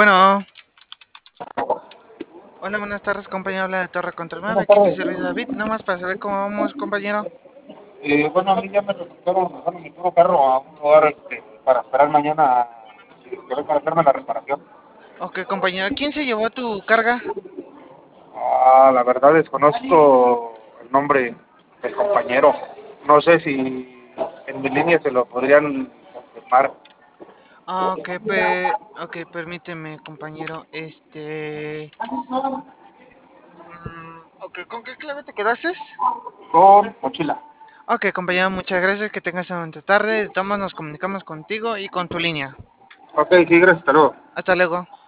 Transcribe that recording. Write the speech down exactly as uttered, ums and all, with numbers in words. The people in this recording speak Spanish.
Bueno, hola, buenas tardes, compañero. Habla de Torre Control nueve. Buenas Aquí tu tardes. servidor David. Nomás para saber cómo vamos, compañero. Eh, bueno, a mí ya me resultaron, bueno, mi puro carro a un lugar este, para esperar mañana que vengan a hacerme la reparación. Ok, compañero. ¿Quién se llevó tu carga? Ah, la verdad desconozco el nombre del compañero. No sé si en mi línea se lo podrían confirmar. Ah, ok, pe... ok, permíteme, compañero. Este... mm, ok, ¿con qué clave te quedaste? Con mochila. Ok, compañero, muchas gracias. Que tengas una buena tarde. De todos modos nos comunicamos contigo y con tu línea. Ok, sí, gracias, hasta luego. Hasta luego.